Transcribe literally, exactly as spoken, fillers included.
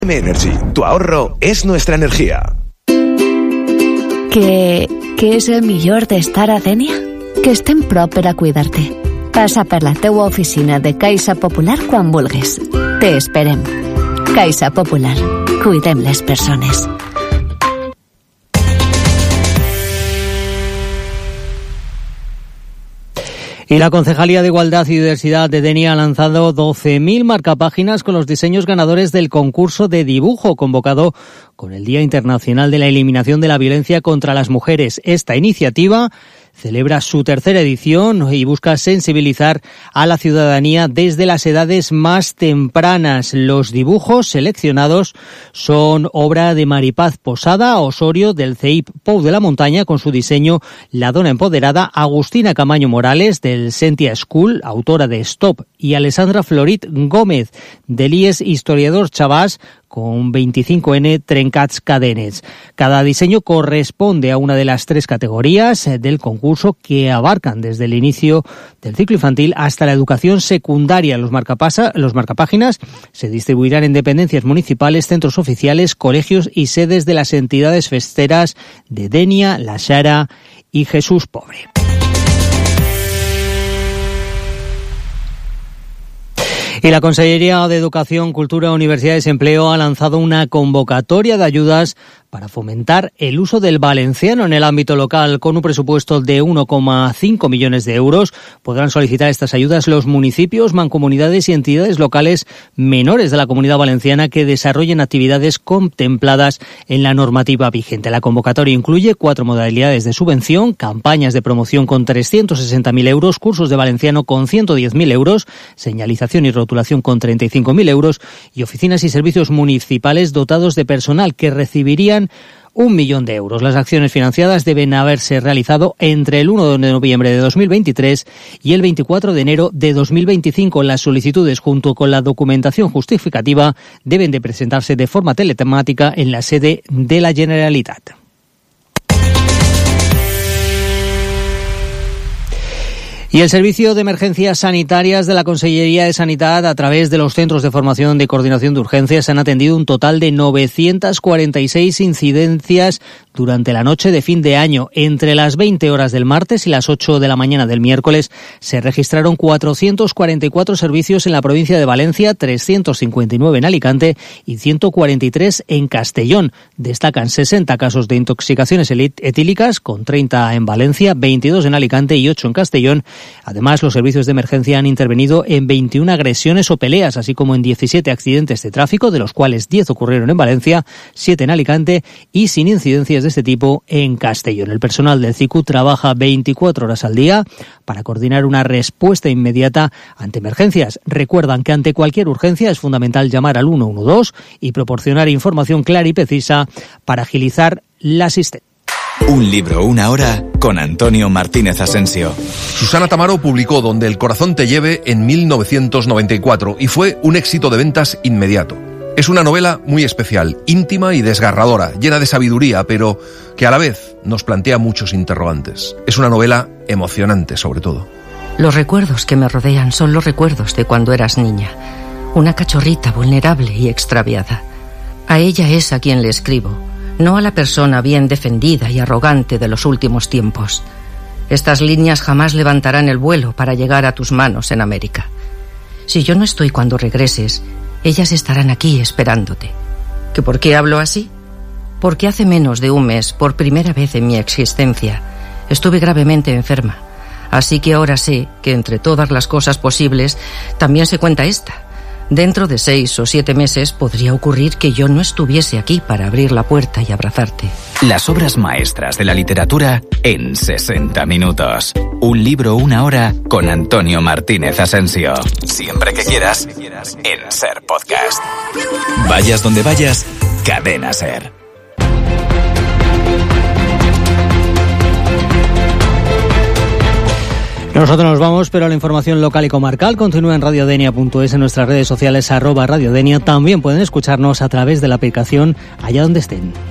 Energy, tu ahorro es nuestra energía. Què, què és el millor d'estar a Dénia? Que estem prop per a cuidar-te. Passa per la teua oficina de Caixa Popular quan vulguis. Te esperem. Caixa Popular. Cuidem les persones. Y la Concejalía de Igualdad y Diversidad de Denia ha lanzado doce mil marcapáginas con los diseños ganadores del concurso de dibujo convocado con el Día Internacional de la Eliminación de la Violencia contra las Mujeres. Esta iniciativa celebra su tercera edición y busca sensibilizar a la ciudadanía desde las edades más tempranas. Los dibujos seleccionados son obra de Maripaz Posada Osorio del C E I P Pou de la Montaña con su diseño La Dona Empoderada, Agustina Camaño Morales del Sentia School, autora de Stop, y Alessandra Florit Gómez del I E S Historiador Chavàs con veinticinco ene Trencats Cadenes. Cada diseño corresponde a una de las tres categorías del concurso que abarcan desde el inicio del ciclo infantil hasta la educación secundaria. Los, marcapasa, los marcapáginas se distribuirán en dependencias municipales, centros oficiales, colegios y sedes de las entidades festeras de Denia, La Xara y Jesús Pobre. Y la Consellería de Educación, Cultura, Universidades y Empleo ha lanzado una convocatoria de ayudas para fomentar el uso del valenciano en el ámbito local. Con un presupuesto de uno coma cinco millones de euros podrán solicitar estas ayudas los municipios, mancomunidades y entidades locales menores de la Comunidad Valenciana que desarrollen actividades contempladas en la normativa vigente. La convocatoria incluye cuatro modalidades de subvención, campañas de promoción con trescientos sesenta mil euros, cursos de valenciano con ciento diez mil euros, señalización y rotulación con treinta y cinco mil euros y oficinas y servicios municipales dotados de personal que recibirían un millón de euros. Las acciones financiadas deben haberse realizado entre el uno de noviembre de dos mil veintitrés y el veinticuatro de enero de dos mil veinticinco. Las solicitudes junto con la documentación justificativa deben de presentarse de forma telemática en la sede de la Generalitat. Y el Servicio de Emergencias Sanitarias de la Consellería de Sanidad, a través de los Centros de Formación de Coordinación de Urgencias, han atendido un total de novecientas cuarenta y seis incidencias durante la noche de fin de año. Entre las veinte horas del martes y las ocho de la mañana del miércoles se registraron cuatrocientos cuarenta y cuatro servicios en la provincia de Valencia, trescientos cincuenta y nueve en Alicante y ciento cuarenta y tres en Castellón. Destacan sesenta casos de intoxicaciones etílicas, con treinta en Valencia, veintidós en Alicante y ocho en Castellón. Además, los servicios de emergencia han intervenido en veintiuna agresiones o peleas, así como en diecisiete accidentes de tráfico, de los cuales diez ocurrieron en Valencia, siete en Alicante y sin incidencias de este tipo en Castellón. El personal del C I C U trabaja veinticuatro horas al día para coordinar una respuesta inmediata ante emergencias. Recuerdan que ante cualquier urgencia es fundamental llamar al ciento doce y proporcionar información clara y precisa para agilizar la asistencia. Un libro, una hora, con Antonio Martínez Asensio. Susana Tamaro publicó Donde el corazón te lleve en mil novecientos noventa y cuatro y fue un éxito de ventas inmediato. Es una novela muy especial, íntima y desgarradora, llena de sabiduría, pero que a la vez nos plantea muchos interrogantes. Es una novela emocionante, sobre todo. Los recuerdos que me rodean son los recuerdos de cuando eras niña, una cachorrita vulnerable y extraviada. A ella es a quien le escribo, no a la persona bien defendida y arrogante de los últimos tiempos. Estas líneas jamás levantarán el vuelo para llegar a tus manos en América. Si yo no estoy cuando regreses, ellas estarán aquí esperándote. ¿Que por qué hablo así? Porque hace menos de un mes, por primera vez en mi existencia, estuve gravemente enferma. Así que ahora sé que entre todas las cosas posibles, también se cuenta esta. Dentro de seis o siete meses podría ocurrir que yo no estuviese aquí para abrir la puerta y abrazarte. Las obras maestras de la literatura en sesenta minutos. Un libro, una hora, con Antonio Martínez Asensio. Siempre que quieras, en SER Podcast. Vayas donde vayas, Cadena SER. Nosotros nos vamos, pero la información local y comarcal continúa en radiodenia punto es, en nuestras redes sociales arroba radiodenia. También pueden escucharnos a través de la aplicación allá donde estén.